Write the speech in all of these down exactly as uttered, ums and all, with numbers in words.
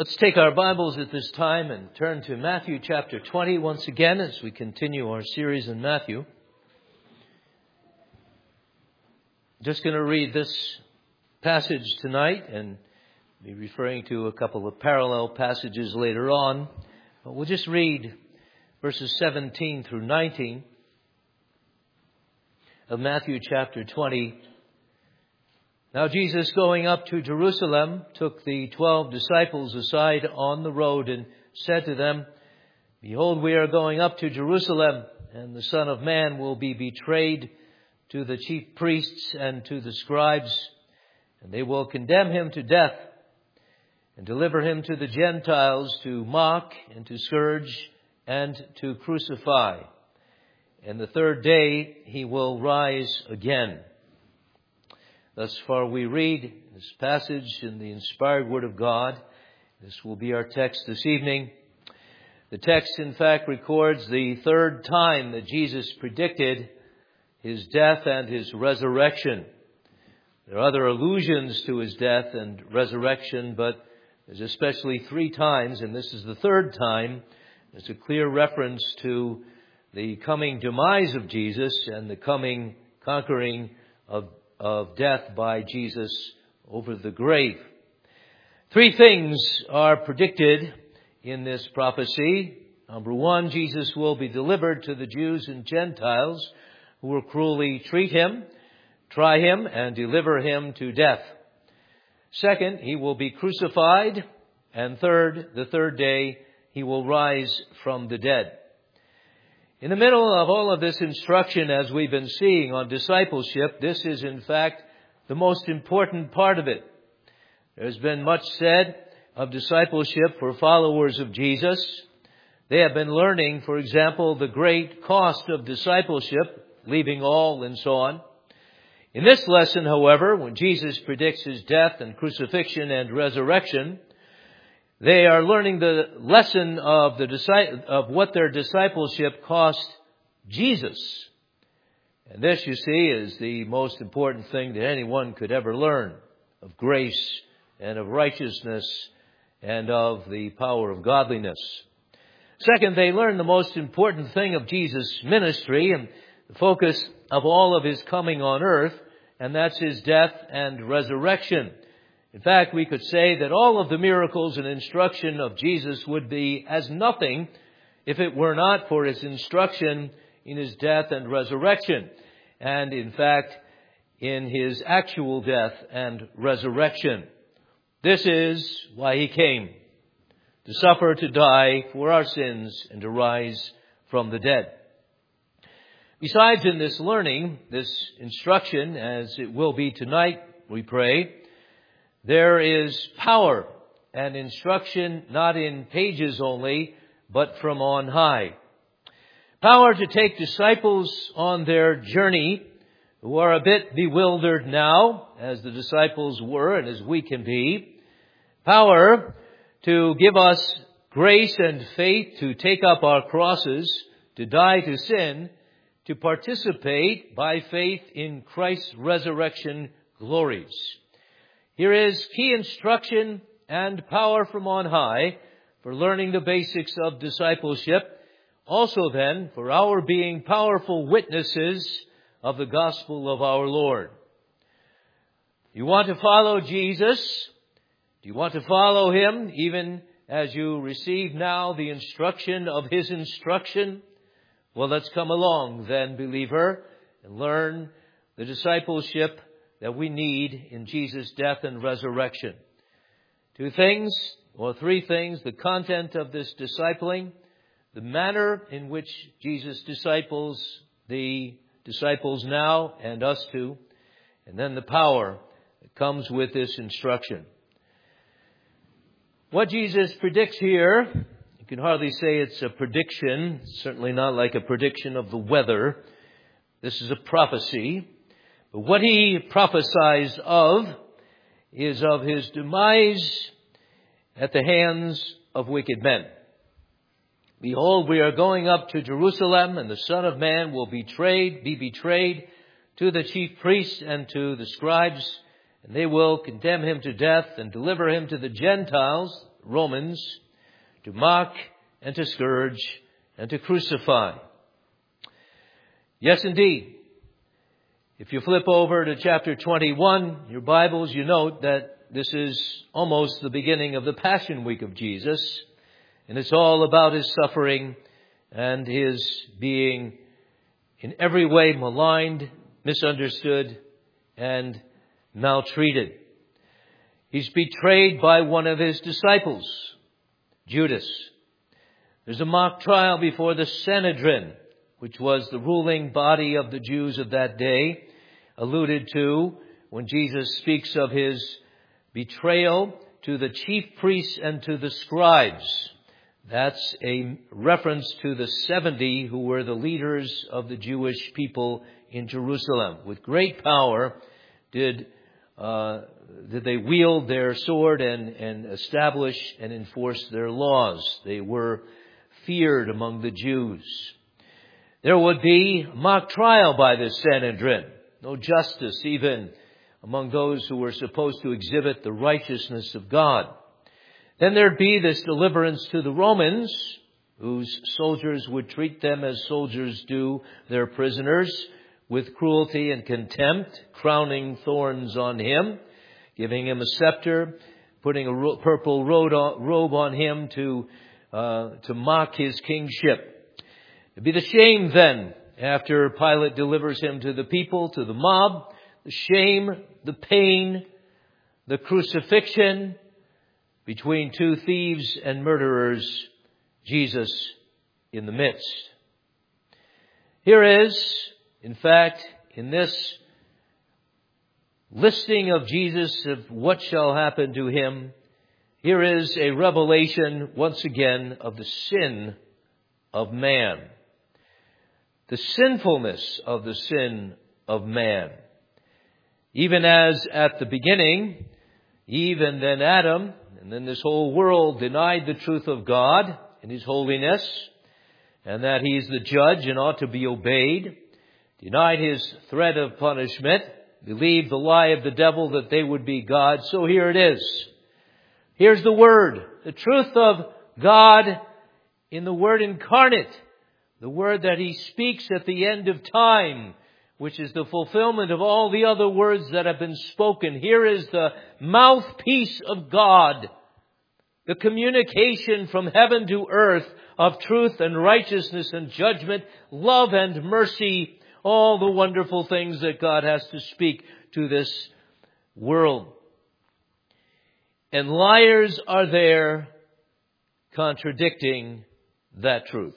Let's take our Bibles at this time and turn to Matthew chapter twenty once again as we continue our series in Matthew. Just going to read this passage tonight and be referring to a couple of parallel passages later on. But we'll just read verses seventeen through nineteen of Matthew chapter twenty. Now Jesus, going up to Jerusalem, took the twelve disciples aside on the road and said to them, Behold, we are going up to Jerusalem, and the Son of Man will be betrayed to the chief priests and to the scribes, and they will condemn him to death and deliver him to the Gentiles to mock and to scourge and to crucify. And the third day he will rise again. Thus far we read this passage in the inspired Word of God. This will be our text this evening. The text, in fact, records the third time that Jesus predicted his death and his resurrection. There are other allusions to his death and resurrection, but there's especially three times, and this is the third time. There's a clear reference to the coming demise of Jesus and the coming conquering of of death by Jesus over the grave. Three things are predicted in this prophecy. Number one, Jesus will be delivered to the Jews and Gentiles who will cruelly treat him, try him, and deliver him to death. Second, he will be crucified. And third, the third day, he will rise from the dead. In the middle of all of this instruction, as we've been seeing on discipleship, this is in fact the most important part of it. There's been much said of discipleship for followers of Jesus. They have been learning, for example, the great cost of discipleship, leaving all and so on. In this lesson, however, when Jesus predicts his death and crucifixion and resurrection, they are learning the lesson of the of what their discipleship cost Jesus. And this, you see, is the most important thing that anyone could ever learn, of grace and of righteousness and of the power of godliness. Second, they learn the most important thing of Jesus' ministry and the focus of all of his coming on earth, and that's his death and resurrection. In fact, we could say that all of the miracles and instruction of Jesus would be as nothing if it were not for his instruction in his death and resurrection. And in fact, in his actual death and resurrection. This is why he came, to suffer, to die for our sins, and to rise from the dead. Besides, in this learning, this instruction, as it will be tonight, we pray, there is power and instruction not in pages only, but from on high. Power to take disciples on their journey who are a bit bewildered now, as the disciples were and as we can be. Power to give us grace and faith to take up our crosses, to die to sin, to participate by faith in Christ's resurrection glories. Here is key instruction and power from on high for learning the basics of discipleship. Also then, for our being powerful witnesses of the gospel of our Lord. You want to follow Jesus? Do you want to follow him even as you receive now the instruction of his instruction? Well, let's come along then, believer, and learn the discipleship that we need in Jesus' death and resurrection. Two things, or three things, the content of this discipling, the manner in which Jesus disciples the disciples now and us too, and then the power that comes with this instruction. What Jesus predicts here, you can hardly say it's a prediction, certainly not like a prediction of the weather. This is a prophecy. But what he prophesies of is of his demise at the hands of wicked men. Behold, we are going up to Jerusalem, and the Son of Man will betrayed, be betrayed to the chief priests and to the scribes, and they will condemn him to death and deliver him to the Gentiles, Romans to mock and to scourge and to crucify. Yes, indeed. If you flip over to chapter twenty-one, your Bibles, you note that this is almost the beginning of the Passion Week of Jesus. And it's all about his suffering and his being in every way maligned, misunderstood, and maltreated. He's betrayed by one of his disciples, Judas. There's a mock trial before the Sanhedrin, which was the ruling body of the Jews of that day, alluded to when Jesus speaks of his betrayal to the chief priests and to the scribes. That's a reference to the seventy who were the leaders of the Jewish people in Jerusalem. With great power did uh, did they wield their sword and, and establish and enforce their laws. They were feared among the Jews. There would be a mock trial by the Sanhedrin. No justice even among those who were supposed to exhibit the righteousness of God. Then there'd be this deliverance to the Romans, whose soldiers would treat them as soldiers do their prisoners, with cruelty and contempt, crowning thorns on him, giving him a scepter, putting a ro- purple robe on him to uh, to mock his kingship. It'd be the shame then, after Pilate delivers him to the people, to the mob, the shame, the pain, the crucifixion between two thieves and murderers, Jesus in the midst. Here is, in fact, in this listing of Jesus of what shall happen to him, here is a revelation once again of the sin of man. The sinfulness of the sin of man. Even as at the beginning, Eve and then Adam, and then this whole world denied the truth of God and his holiness, and that he is the judge and ought to be obeyed, denied his threat of punishment, believed the lie of the devil that they would be God. So here it is. Here's the Word, the truth of God in the Word incarnate, the Word that he speaks at the end of time, which is the fulfillment of all the other words that have been spoken. Here is the mouthpiece of God, the communication from heaven to earth of truth and righteousness and judgment, love and mercy, all the wonderful things that God has to speak to this world. And liars are there contradicting that truth.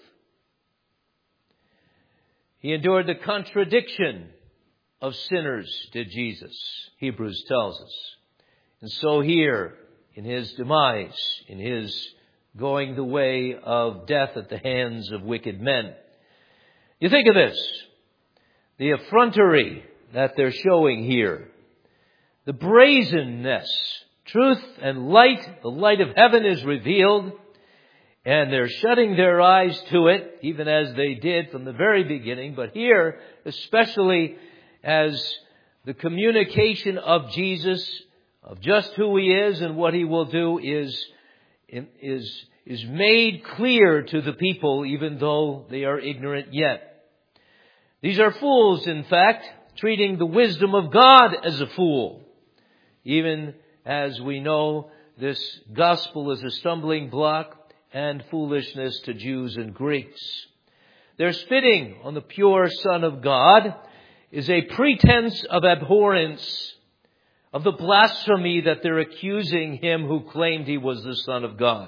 He endured the contradiction of sinners, did Jesus, Hebrews tells us. And so here, in his demise, in his going the way of death at the hands of wicked men. You think of this, the effrontery that they're showing here, the brazenness, truth and light, the light of heaven is revealed, and they're shutting their eyes to it, even as they did from the very beginning. But here, especially as the communication of Jesus, of just who he is and what he will do, is, is, is made clear to the people, even though they are ignorant yet. These are fools, in fact, treating the wisdom of God as a fool, even as we know this gospel is a stumbling block and foolishness to Jews and Greeks. Their spitting on the pure Son of God is a pretense of abhorrence of the blasphemy that they're accusing him who claimed he was the Son of God.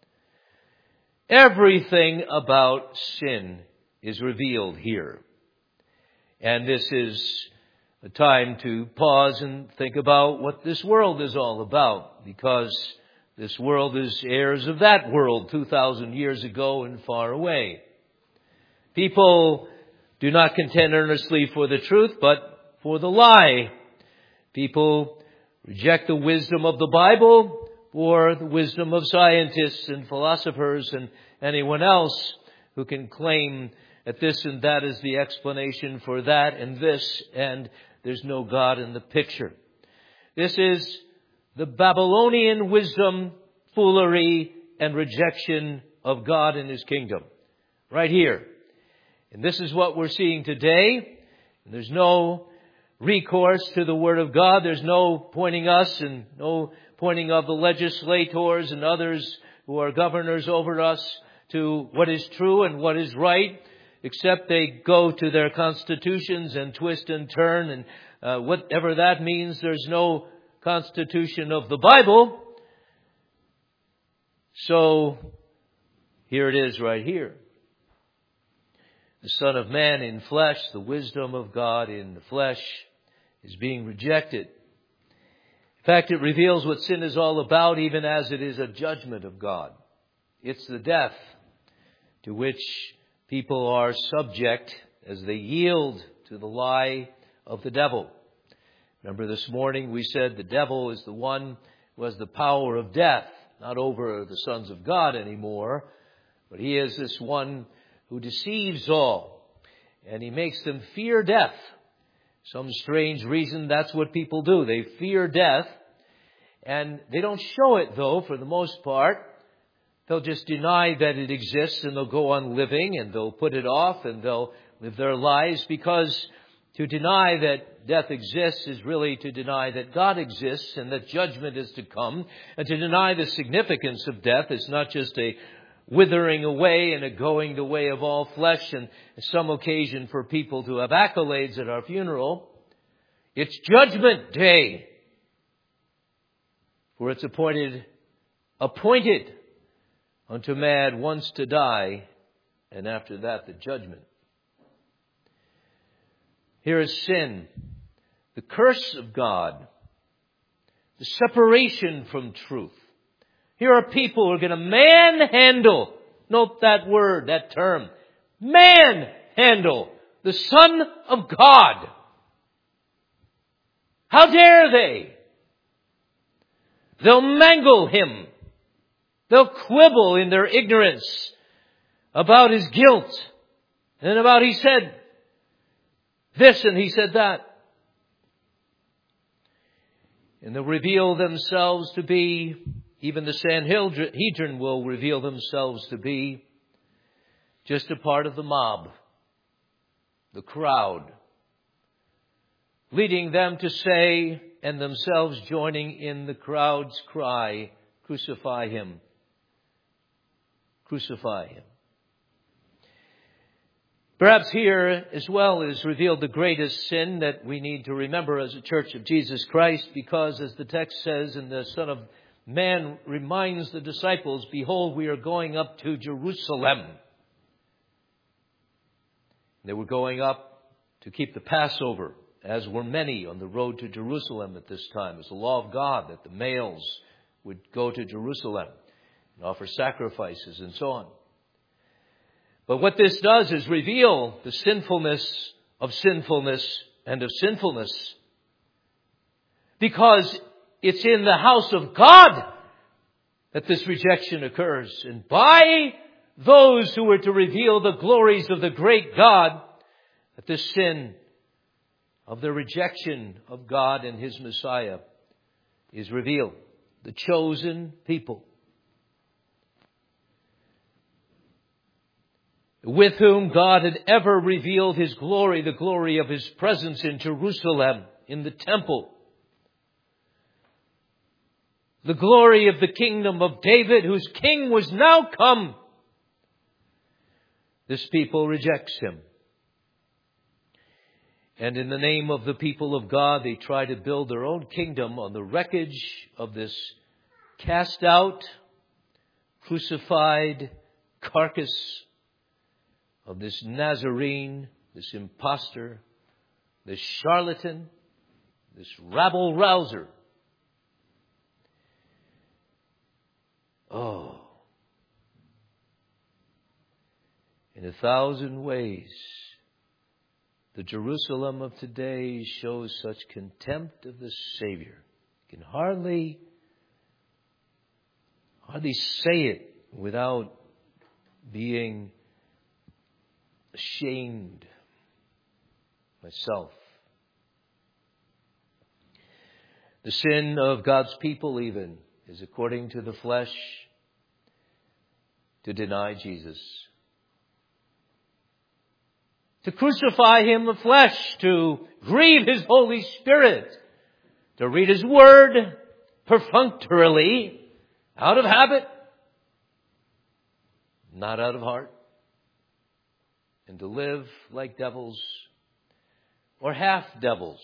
Everything about sin is revealed here. And this is a time to pause and think about what this world is all about, because this world is heirs of that world two thousand years ago and far away. People do not contend earnestly for the truth, but for the lie. People reject the wisdom of the Bible for the wisdom of scientists and philosophers and anyone else who can claim that this and that is the explanation for that and this, and there's no God in the picture. This is the Babylonian wisdom foolery and rejection of God and His kingdom. Right here. And this is what we're seeing today. There's no recourse to the Word of God. There's no pointing us and no pointing of the legislators and others who are governors over us to what is true and what is right, except they go to their constitutions and twist and turn, and uh, whatever that means. There's no constitution of the Bible. So here it is right here. The Son of Man in flesh, the wisdom of God in the flesh, is being rejected. In fact, it reveals what sin is all about, even as it is a judgment of God. It's the death to which people are subject as they yield to the lie of the devil. Remember this morning we said the devil is the one who has the power of death, not over the sons of God anymore, but he is this one who deceives all, and he makes them fear death. Some strange reason, that's what people do. They fear death, and they don't show it, though, for the most part. They'll just deny that it exists, and they'll go on living, and they'll put it off, and they'll live their lives, because to deny that death exists is really to deny that God exists and that judgment is to come. And to deny the significance of death is not just a withering away and a going the way of all flesh and some occasion for people to have accolades at our funeral. It's judgment day. For it's appointed, appointed unto man once to die, and after that the judgment. Here is sin, the curse of God, the separation from truth. Here are people who are going to manhandle, note that word, that term, manhandle the Son of God. How dare they? They'll mangle Him. They'll quibble in their ignorance about His guilt and about He said this and He said that. And they'll reveal themselves to be, even the Sanhedrin will reveal themselves to be just a part of the mob, the crowd, leading them to say, and themselves joining in the crowd's cry, crucify Him. Crucify Him. Perhaps here as well is revealed the greatest sin that we need to remember as a Church of Jesus Christ, because as the text says, and the Son of Man reminds the disciples, behold, we are going up to Jerusalem. They were going up to keep the Passover, as were many on the road to Jerusalem at this time. It was the law of God that the males would go to Jerusalem and offer sacrifices and so on. But what this does is reveal the sinfulness of sinfulness and of sinfulness. Because it's in the house of God that this rejection occurs. And by those who are to reveal the glories of the great God, that this sin of the rejection of God and His Messiah is revealed. The chosen people, with whom God had ever revealed His glory, the glory of His presence in Jerusalem, in the temple. The glory of the kingdom of David, whose king was now come. This people rejects Him. And in the name of the people of God, they try to build their own kingdom on the wreckage of this cast out, crucified carcass of this Nazarene, this impostor, this charlatan, this rabble-rouser. Oh, in a thousand ways, the Jerusalem of today shows such contempt of the Savior. You can hardly, hardly say it without being ashamed myself. The sin of God's people even is, according to the flesh, to deny Jesus. To crucify Him of flesh, to grieve His Holy Spirit, to read His Word perfunctorily, out of habit, not out of heart, and to live like devils or half devils.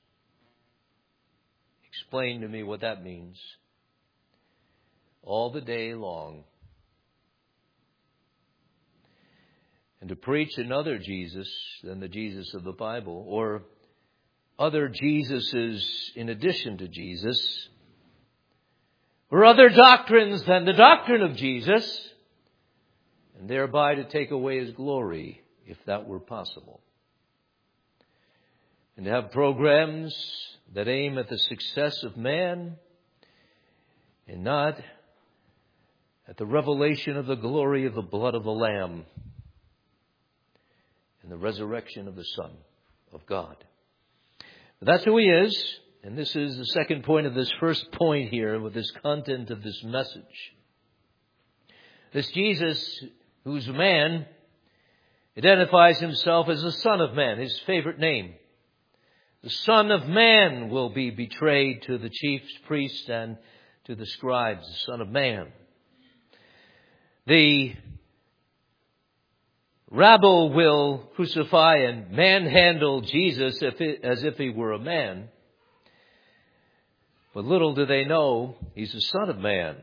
Explain to me what that means. All the day long. And to preach another Jesus than the Jesus of the Bible, or other Jesuses in addition to Jesus, or other doctrines than the doctrine of Jesus, and thereby to take away His glory, if that were possible. And to have programs that aim at the success of man and not at the revelation of the glory of the blood of the Lamb and the resurrection of the Son of God. But that's who He is, and this is the second point of this first point here with this content of this message. This Jesus, who's a man, identifies Himself as the Son of Man, His favorite name. The Son of Man will be betrayed to the chief priests and to the scribes, the Son of Man. The rabble will crucify and manhandle Jesus if it, as if He were a man. But little do they know, He's the Son of Man.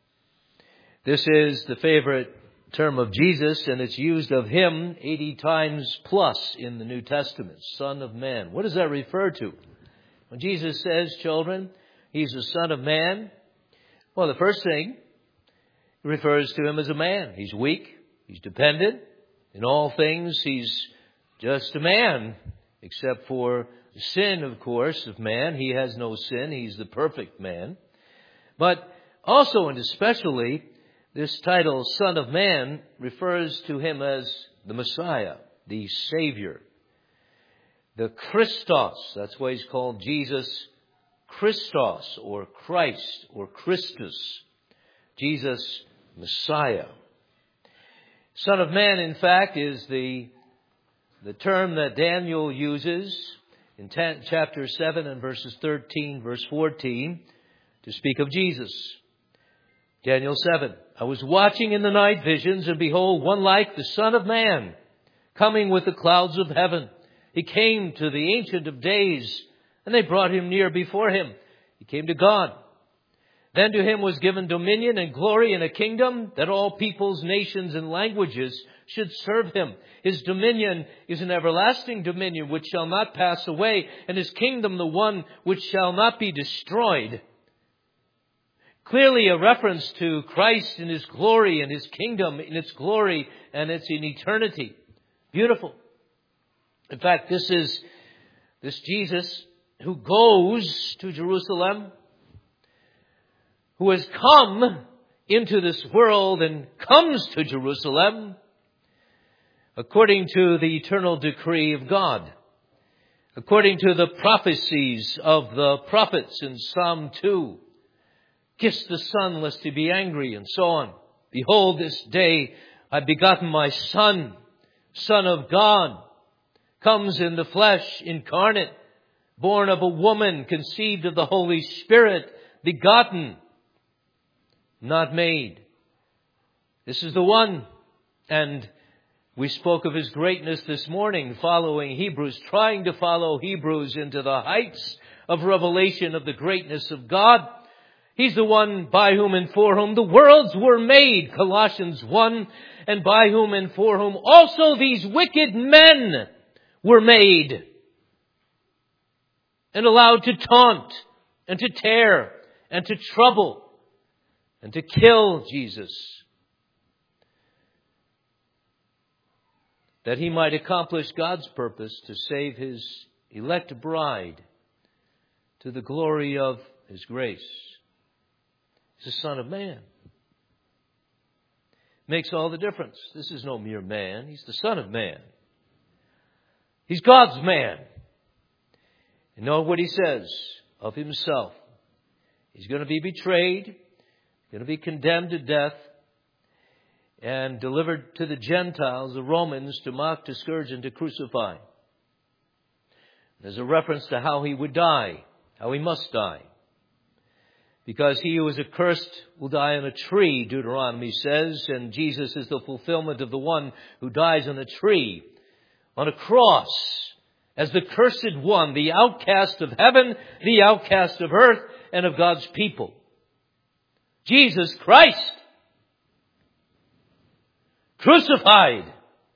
This is the favorite term of Jesus, and it's used of Him eighty times plus in the New Testament. Son of Man. What does that refer to? When Jesus says, children, He's the Son of Man, well, the first thing, it refers to Him as a man. He's weak. He's dependent. In all things, He's just a man, except for sin, of course, of man. He has no sin. He's the perfect man. But also and especially, this title, Son of Man, refers to Him as the Messiah, the Savior. The Christos, that's why He's called Jesus Christos, or Christ, or Christus. Jesus, Messiah. Son of Man, in fact, is the, the term that Daniel uses in ten, chapter seven and verses thirteen, verse fourteen, to speak of Jesus. Daniel seven. I was watching in the night visions, and behold, one like the Son of Man, coming with the clouds of heaven. He came to the Ancient of Days, and they brought Him near before Him. He came to God. Then to Him was given dominion and glory and a kingdom, that all peoples, nations, and languages should serve Him. His dominion is an everlasting dominion which shall not pass away, and His kingdom the one which shall not be destroyed. Clearly a reference to Christ in His glory and His kingdom in its glory and it's in eternity. Beautiful. In fact, this is this Jesus who goes to Jerusalem, who has come into this world and comes to Jerusalem according to the eternal decree of God, according to the prophecies of the prophets in Psalm two. Kiss the Son, lest He be angry, and so on. Behold, this day I've begotten my Son, Son of God, comes in the flesh, incarnate, born of a woman, conceived of the Holy Spirit, begotten, not made. This is the one. And we spoke of His greatness this morning, following Hebrews, trying to follow Hebrews into the heights of revelation of the greatness of God. He's the one by whom and for whom the worlds were made, Colossians one, and by whom and for whom also these wicked men were made and allowed to taunt and to tear and to trouble and to kill Jesus, that He might accomplish God's purpose to save His elect bride to the glory of His grace. He's the Son of Man. Makes all the difference. This is no mere man. He's the Son of Man. He's God's man. And know what He says of Himself. He's going to be betrayed. going to be condemned to death and delivered to the Gentiles, the Romans, to mock, to scourge, and to crucify. There's a reference to how he would die, how he must die. Because he who is accursed will die on a tree, Deuteronomy says, and Jesus is the fulfillment of the one who dies on a tree, on a cross, as the cursed one, the outcast of heaven, the outcast of earth, and of God's people. Jesus Christ, crucified.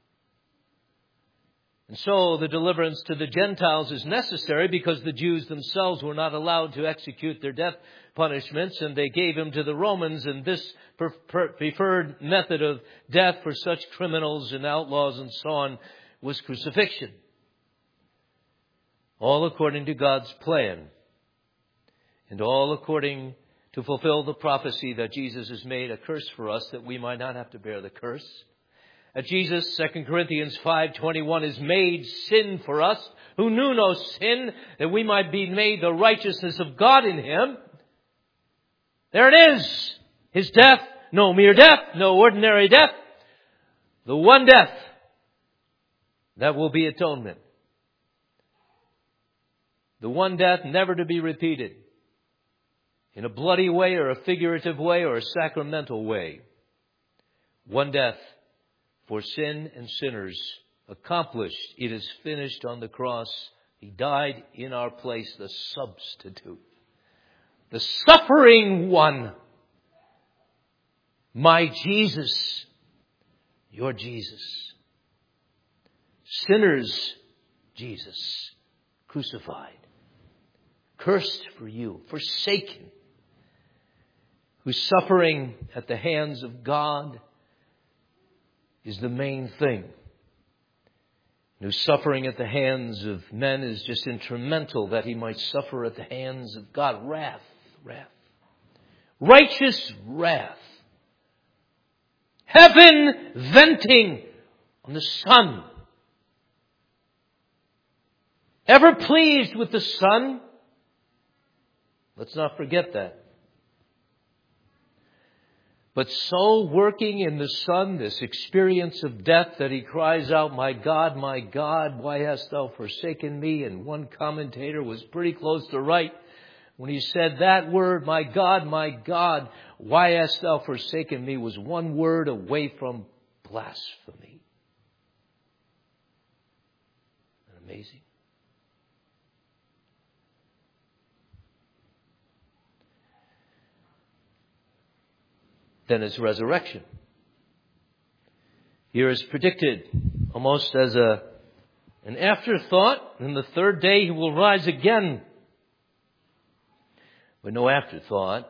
And so the deliverance to the Gentiles is necessary because the Jews themselves were not allowed to execute their death punishments, and they gave him to the Romans, and this preferred method of death for such criminals and outlaws and so on was crucifixion. All according to God's plan, and all according to fulfill the prophecy that Jesus has made a curse for us, that we might not have to bear the curse. That Jesus, Second Corinthians five twenty-one, is made sin for us, who knew no sin, that we might be made the righteousness of God in him. There it is. His death, no mere death, no ordinary death. The one death that will be atonement. The one death never to be repeated in a bloody way or a figurative way or a sacramental way. One death for sin and sinners, accomplished. It is finished on the cross. He died in our place, the substitute. The suffering one. My Jesus, your Jesus. Sinners, Jesus, crucified. Cursed for you, forsaken. Whose suffering at the hands of God is the main thing. Whose suffering at the hands of men is just instrumental that he might suffer at the hands of God. Wrath, wrath. Righteous wrath. Heaven venting on the Son. Ever pleased with the Son? Let's not forget that. But so working in the Son this experience of death that he cries out, my God, my God, why hast thou forsaken me? And one commentator was pretty close to right when he said that word, my God, my God, why hast thou forsaken me, was one word away from blasphemy. Isn't that amazing? Then his resurrection. Here is predicted almost as a an afterthought. And the third day he will rise again. But no afterthought.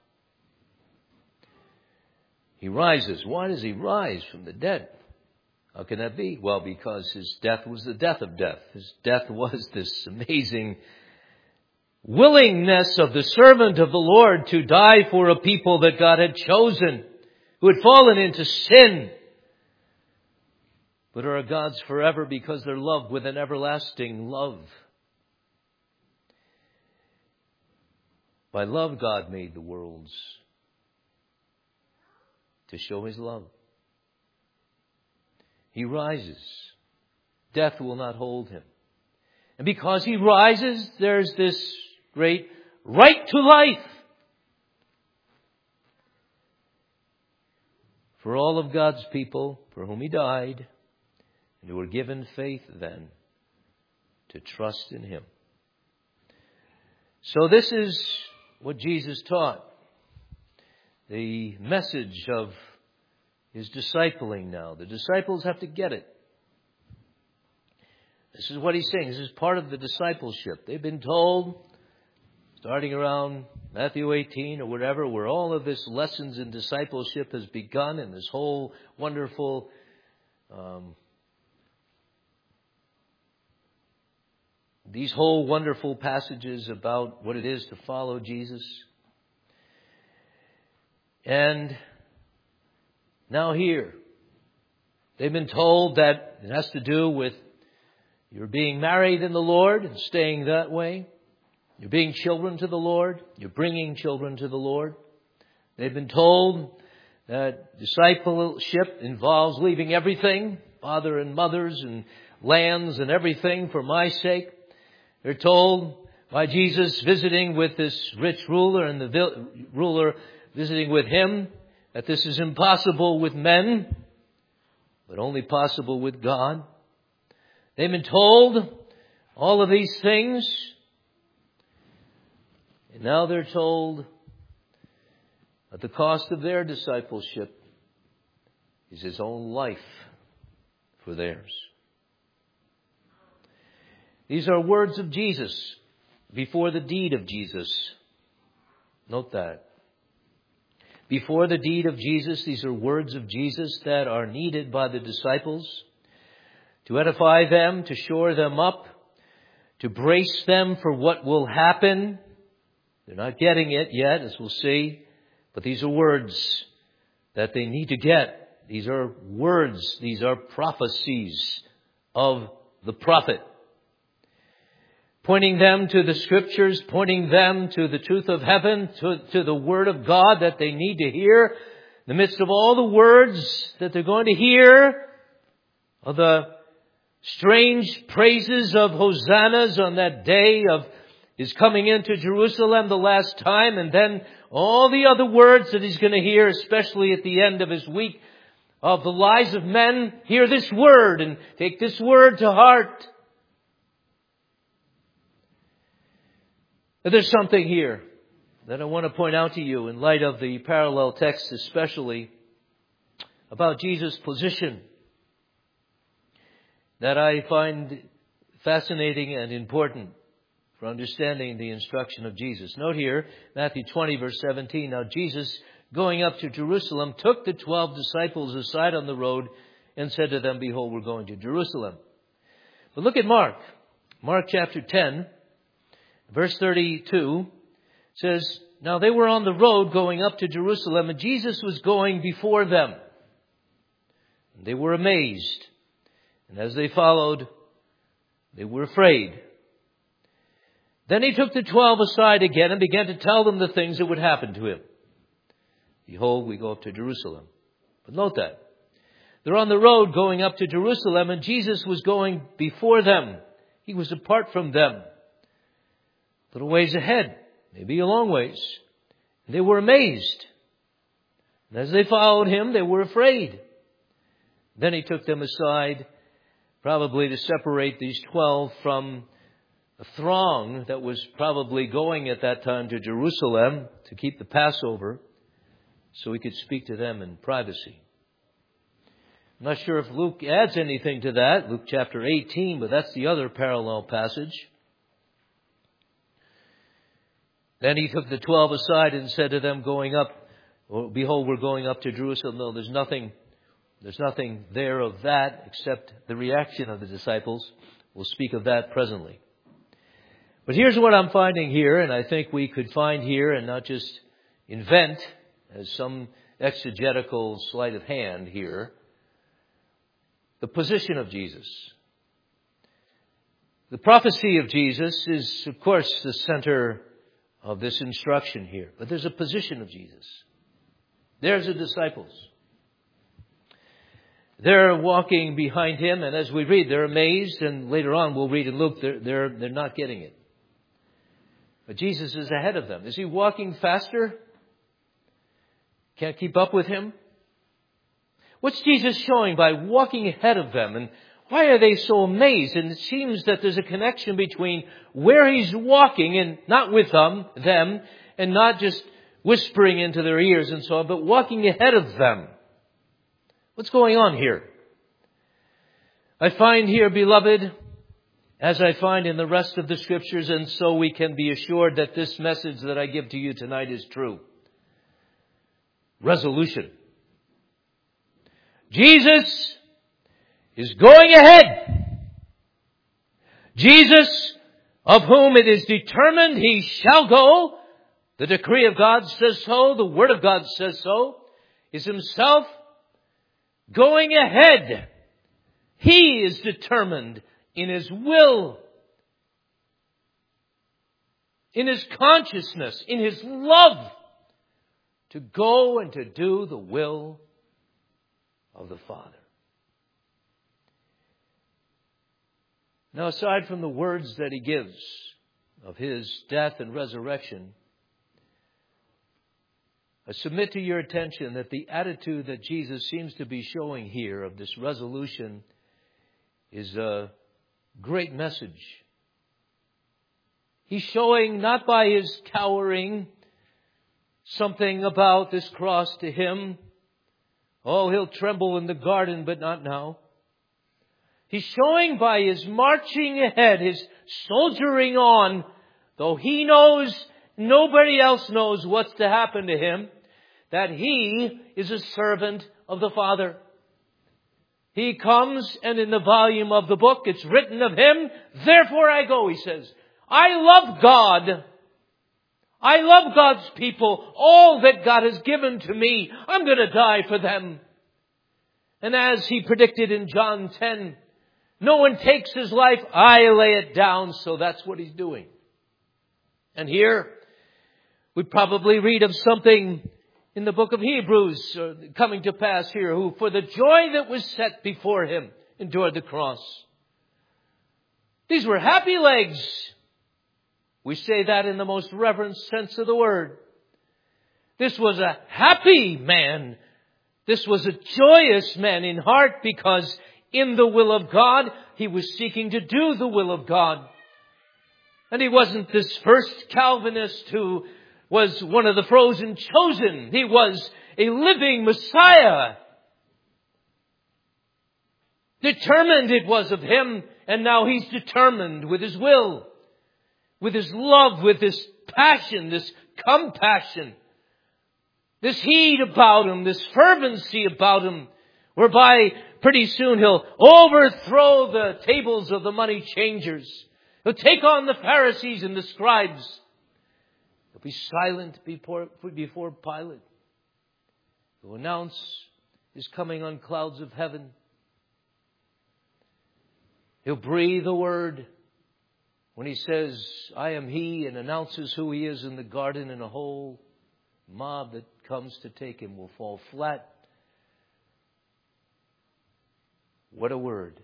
He rises. Why does he rise from the dead? How can that be? Well, because his death was the death of death. His death was this amazing willingness of the servant of the Lord to die for a people that God had chosen, who had fallen into sin, but are God's forever because they're loved with an everlasting love. By love God made the worlds, to show his love. He rises. Death will not hold him. And because he rises, there's this great right to life for all of God's people for whom he died and who were given faith then to trust in him. So this is what Jesus taught. The message of his discipling now. The disciples have to get it. This is what he's saying. This is part of the discipleship. They've been told, starting around Matthew eighteen or whatever, where all of this lessons in discipleship has begun, and this whole wonderful um, these whole wonderful passages about what it is to follow Jesus. And now here, they've been told that it has to do with you're being married in the Lord and staying that way. You're being children to the Lord. You're bringing children to the Lord. They've been told that discipleship involves leaving everything, father and mothers and lands and everything for my sake. They're told by Jesus visiting with this rich ruler and the vil- ruler visiting with him that this is impossible with men, but only possible with God. They've been told all of these things, and now they're told that the cost of their discipleship is his own life for theirs. These are words of Jesus before the deed of Jesus. Note that. Before the deed of Jesus, these are words of Jesus that are needed by the disciples to edify them, to shore them up, to brace them for what will happen. They're not getting it yet, as we'll see, but these are words that they need to get. These are words, these are prophecies of the prophet, pointing them to the Scriptures, pointing them to the truth of heaven, to, to the Word of God that they need to hear. In the midst of all the words that they're going to hear, of the strange praises of hosannas on that day of His coming into Jerusalem the last time, and then all the other words that He's going to hear, especially at the end of His week of the lives of men. Hear this word and take this word to heart. But there's something here that I want to point out to you in light of the parallel text, especially about Jesus' position, that I find fascinating and important for understanding the instruction of Jesus. Note here, Matthew twenty, verse seventeen. Now Jesus, going up to Jerusalem, took the twelve disciples aside on the road and said to them, Behold, we're going to Jerusalem. But look at Mark. Mark chapter ten, verse thirty-two says, Now they were on the road going up to Jerusalem, and Jesus was going before them. And they were amazed. And as they followed, they were afraid. Then he took the twelve aside again and began to tell them the things that would happen to him. Behold, we go up to Jerusalem. But note that. They're on the road going up to Jerusalem, and Jesus was going before them. He was apart from them. A little ways ahead, maybe a long ways. And they were amazed. And as they followed him, they were afraid. Then he took them aside, probably to separate these twelve from a throng that was probably going at that time to Jerusalem to keep the Passover, so he could speak to them in privacy. I'm not sure if Luke adds anything to that, Luke chapter eighteen, but that's the other parallel passage. Then he took the twelve aside and said to them, going up, well, Behold, we're going up to Jerusalem. No, there's nothing, there's nothing there of that except the reaction of the disciples. We'll speak of that presently. But here's what I'm finding here, and I think we could find here and not just invent as some exegetical sleight of hand here, the position of Jesus. The prophecy of Jesus is, of course, the center of this instruction here. But there's a position of Jesus. There's the disciples. They're walking behind him, and as we read, they're amazed, and later on we'll read in Luke, they're, they're, they're not getting it. But Jesus is ahead of them. Is he walking faster? Can't keep up with him? What's Jesus showing by walking ahead of them? And why are they so amazed? And it seems that there's a connection between where he's walking and not with them, them, and not just whispering into their ears and so on, but walking ahead of them. What's going on here? I find here, beloved, as I find in the rest of the Scriptures, and so we can be assured that this message that I give to you tonight is true. Resolution. Jesus is going ahead. Jesus, of whom it is determined he shall go, the decree of God says so, the Word of God says so, is himself going ahead. He is determined in his will, in his consciousness, in his love, to go and to do the will of the Father. Now, aside from the words that he gives of his death and resurrection, I submit to your attention that the attitude that Jesus seems to be showing here of this resolution is a great message. He's showing, not by his cowering, something about this cross to him. Oh, he'll tremble in the garden, but not now. He's showing by his marching ahead, his soldiering on, though he knows nobody else knows what's to happen to him, that he is a servant of the Father. He comes, and in the volume of the book it's written of him, therefore I go, he says. I love God. I love God's people. All that God has given to me, I'm going to die for them. And as he predicted in John ten, no one takes his life, I lay it down. So that's what he's doing. And here, we probably read of something in the book of Hebrews uh, coming to pass here, who for the joy that was set before him endured the cross. These were happy legs. We say that in the most reverent sense of the word. This was a happy man. This was a joyous man in heart, because in the will of God, he was seeking to do the will of God. And he wasn't this first Calvinist who was one of the frozen chosen. He was a living Messiah. Determined it was of him, and now he's determined with his will, with his love, with this passion, this compassion, this heat about him, this fervency about him, whereby pretty soon he'll overthrow the tables of the money changers. He'll take on the Pharisees and the scribes. He'll be silent before, before Pilate. He'll announce his coming on clouds of heaven. He'll breathe a word when he says, I am he, and announces who he is in the garden, and a whole mob that comes to take him will fall flat. What a word.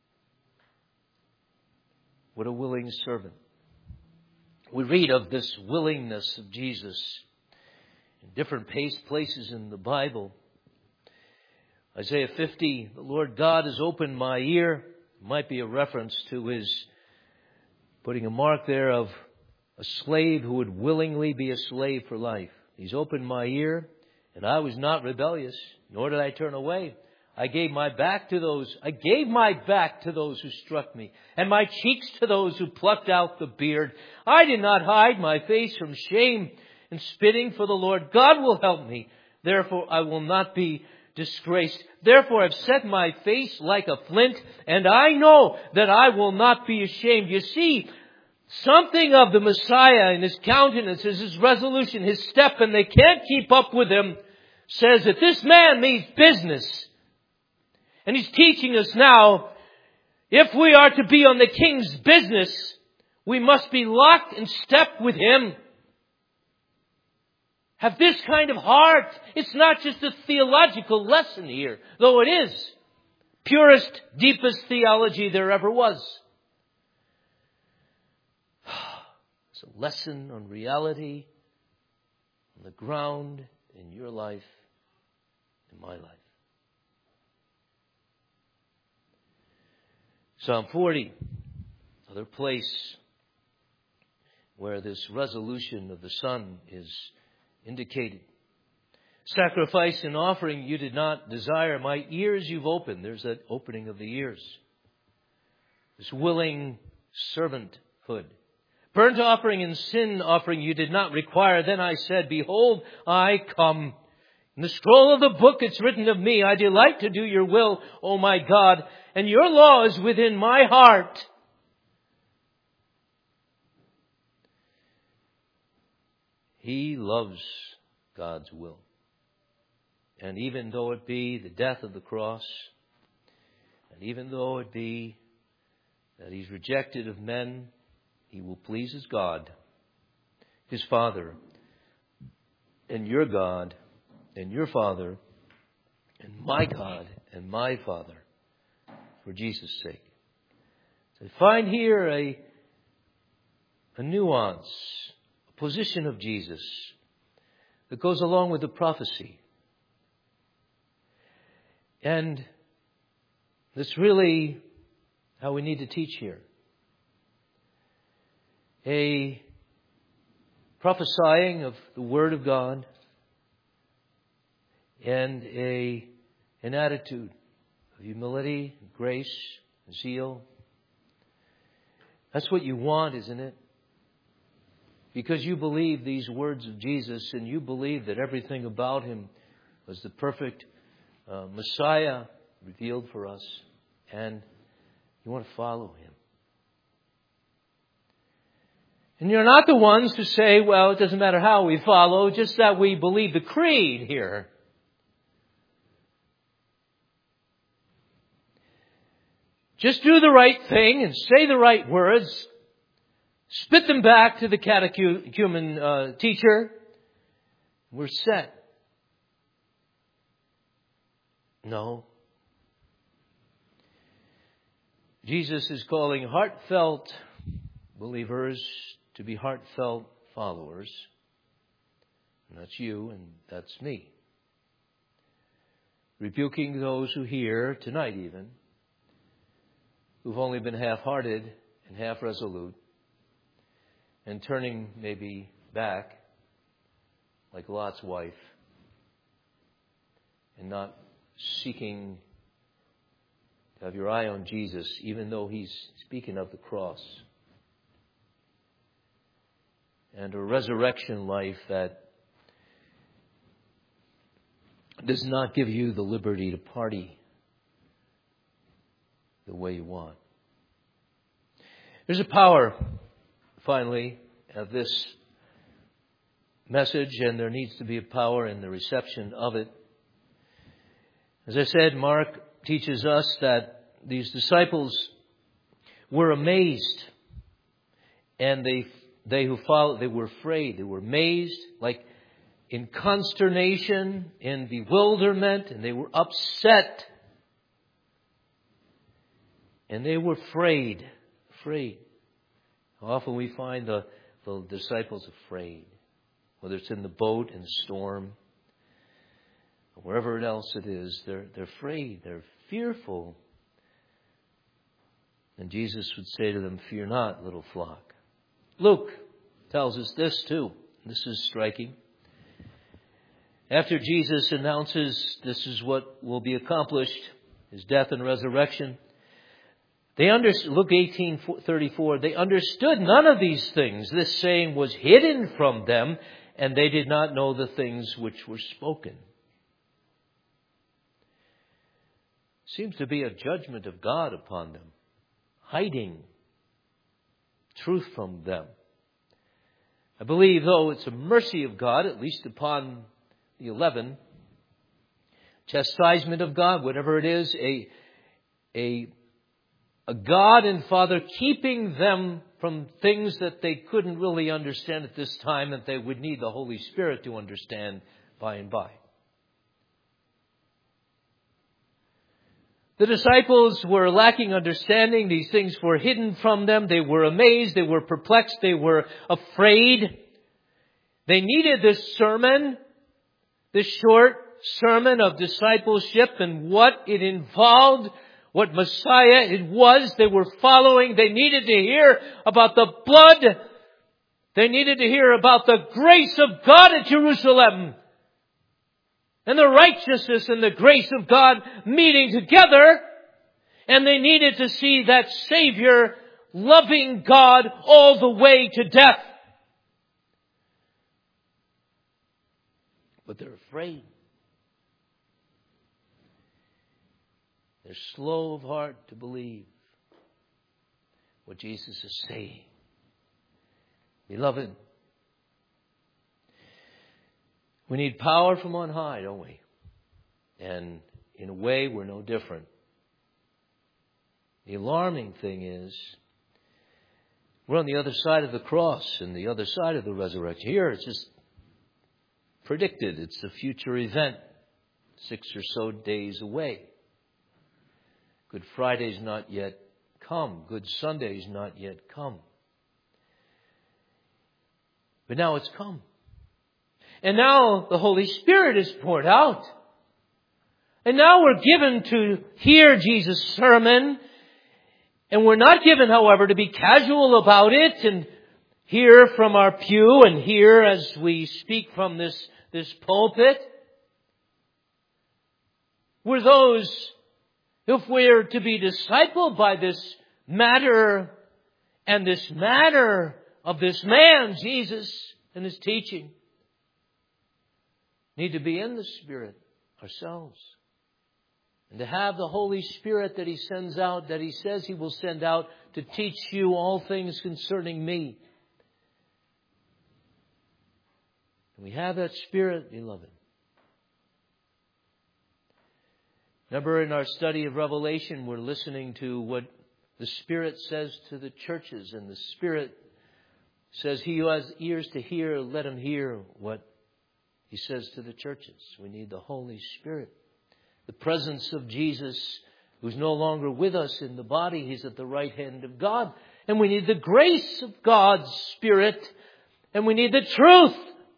What a willing servant. We read of this willingness of Jesus in different places in the Bible. Isaiah fifty, the Lord God has opened my ear. It might be a reference to his putting a mark there of a slave who would willingly be a slave for life. He's opened my ear, and I was not rebellious, nor did I turn away. I gave my back to those, I gave my back to those who struck me, and my cheeks to those who plucked out the beard. I did not hide my face from shame and spitting, for the Lord God will help me. Therefore I will not be disgraced. Therefore I've set my face like a flint, and I know that I will not be ashamed. You see, something of the Messiah in his countenance, his resolution, his step, and they can't keep up with him, says that this man means business. And he's teaching us now, if we are to be on the King's business, we must be locked in step with him. Have this kind of heart. It's not just a theological lesson here, though it is. Purest, deepest theology there ever was. It's a lesson on reality, on the ground, in your life, in my life. Psalm forty, another place where this resolution of the Son is indicated. Sacrifice and offering you did not desire. My ears you've opened. There's that opening of the ears. This willing servanthood. Burnt offering and sin offering you did not require. Then I said, behold, I come. In the scroll of the book it's written of me, I delight to do your will, O my God, and your law is within my heart. He loves God's will. And even though it be the death of the cross, and even though it be that he's rejected of men, he will please his God, his Father, and your God, and your Father, and my God and my Father, for Jesus' sake. So find here a, a nuance, a position of Jesus that goes along with the prophecy. And that's really how we need to teach here. A prophesying of the Word of God and a an attitude of humility, grace, zeal. That's what you want, isn't it? Because you believe these words of Jesus and you believe that everything about Him was the perfect uh, Messiah revealed for us, and you want to follow Him. And you're not the ones to say, well, it doesn't matter how we follow, just that we believe the creed here. Just do the right thing and say the right words. Spit them back to the catechumen uh, teacher. We're set. No. Jesus is calling heartfelt believers to be heartfelt followers. And that's you and that's me. Rebuking those who hear tonight even, who've only been half-hearted and half-resolute, and turning maybe back like Lot's wife, and not seeking to have your eye on Jesus, even though He's speaking of the cross. And a resurrection life that does not give you the liberty to party the way you want. There's a power, finally, of this message, and there needs to be a power in the reception of it. As I said, Mark teaches us that these disciples were amazed, and they they who followed, they were afraid. They were amazed, like in consternation, in bewilderment, and they were upset. And they were afraid, afraid. How often we find the, the disciples afraid, whether it's in the boat, in the storm, or wherever else it is, they're, they're afraid, they're fearful. And Jesus would say to them, fear not, little flock. Luke tells us this too. This is striking. After Jesus announces this is what will be accomplished, His death and resurrection, They understood, Luke eighteen thirty-four, they understood none of these things. This saying was hidden from them, and they did not know the things which were spoken. Seems to be a judgment of God upon them, hiding truth from them. I believe, though, it's a mercy of God, at least upon the eleven, chastisement of God, whatever it is, a a A God and Father keeping them from things that they couldn't really understand at this time, that they would need the Holy Spirit to understand by and by. The disciples were lacking understanding. These things were hidden from them. They were amazed. They were perplexed. They were afraid. They needed this sermon, this short sermon of discipleship and what it involved. What Messiah it was they were following. They needed to hear about the blood. They needed to hear about the grace of God at Jerusalem. And the righteousness and the grace of God meeting together. And they needed to see that Savior loving God all the way to death. But they're afraid. They're slow of heart to believe what Jesus is saying. Beloved, we need power from on high, don't we? And in a way, we're no different. The alarming thing is, we're on the other side of the cross and the other side of the resurrection. Here, it's just predicted. It's a future event, six or so days away. Good Friday's not yet come. Good Sunday's not yet come. But now it's come. And now the Holy Spirit is poured out. And now we're given to hear Jesus' sermon. And we're not given, however, to be casual about it and hear from our pew and hear as we speak from this, this pulpit. We're those, if we're to be discipled by this matter and this manner of this man, Jesus, and His teaching, need to be in the Spirit ourselves. And to have the Holy Spirit that He sends out, that He says He will send out to teach you all things concerning me. And we have that Spirit, beloved. Remember, in our study of Revelation, we're listening to what the Spirit says to the churches. And the Spirit says, he who has ears to hear, let him hear what He says to the churches. We need the Holy Spirit. The presence of Jesus, who's no longer with us in the body. He's at the right hand of God. And we need the grace of God's Spirit. And we need the truth.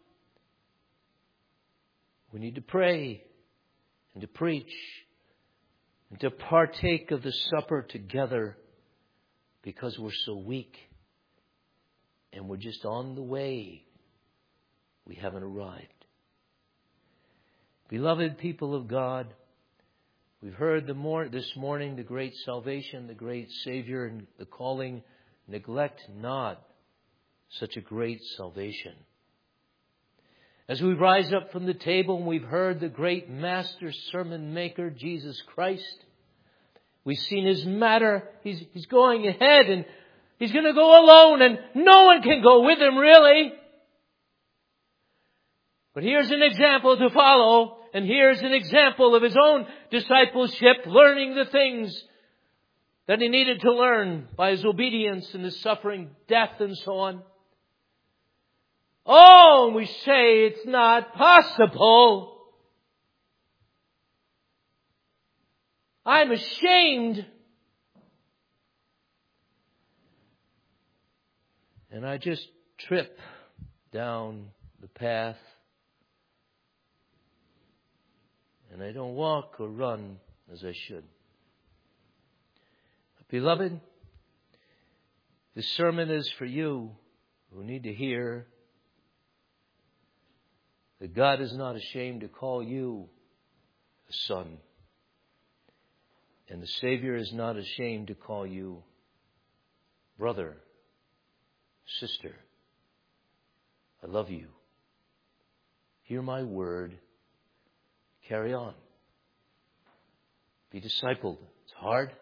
We need to pray and to preach and to partake of the supper together, because we're so weak and we're just on the way. We haven't arrived. Beloved people of God, we've heard the more, this morning the great salvation, the great Savior, and the calling, neglect not such a great salvation. As we rise up from the table and we've heard the great Master Sermon Maker, Jesus Christ, we've seen His matter. He's, he's going ahead and He's going to go alone, and no one can go with Him really. But here's an example to follow. And here's an example of His own discipleship, learning the things that He needed to learn by His obedience and His suffering, death, and so on. Oh, and we say it's not possible. I'm ashamed. And I just trip down the path. And I don't walk or run as I should. But beloved, this sermon is for you who need to hear that God is not ashamed to call you a son. And the Savior is not ashamed to call you brother, sister. I love you. Hear my word. Carry on. Be discipled. It's hard.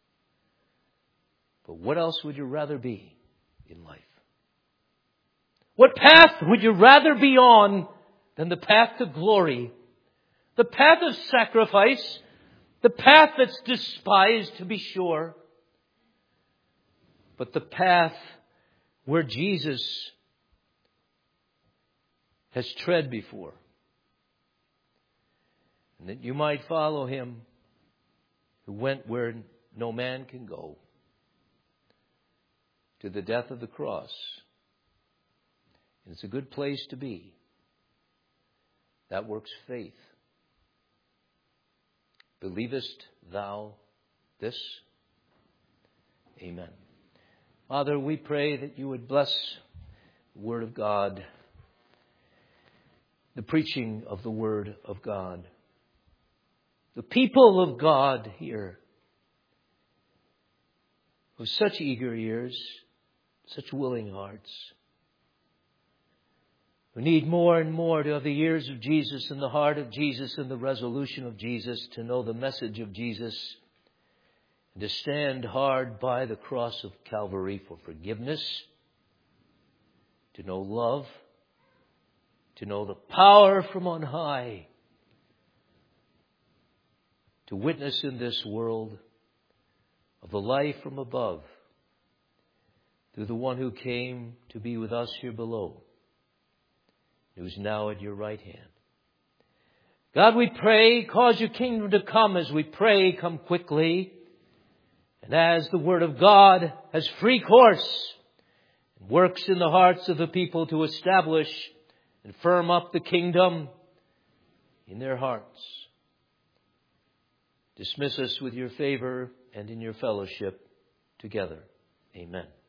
But what else would you rather be in life? What path would you rather be on than the path to glory? The path of sacrifice. The path that's despised, to be sure. But the path where Jesus has tread before. And that you might follow Him who went where no man can go, to the death of the cross. And it's a good place to be. That works faith. Believest thou this? Amen. Father, we pray that you would bless the Word of God, the preaching of the Word of God, the people of God here, with such eager ears, such willing hearts, who need more and more to have the ears of Jesus and the heart of Jesus and the resolution of Jesus, to know the message of Jesus, and to stand hard by the cross of Calvary for forgiveness, to know love, to know the power from on high, to witness in this world of the life from above through the one who came to be with us here below. who's now at your right hand. God, we pray, cause your kingdom to come. As we pray, come quickly. And as the Word of God has free course and works in the hearts of the people to establish and firm up the kingdom in their hearts, dismiss us with your favor and in your fellowship together. Amen.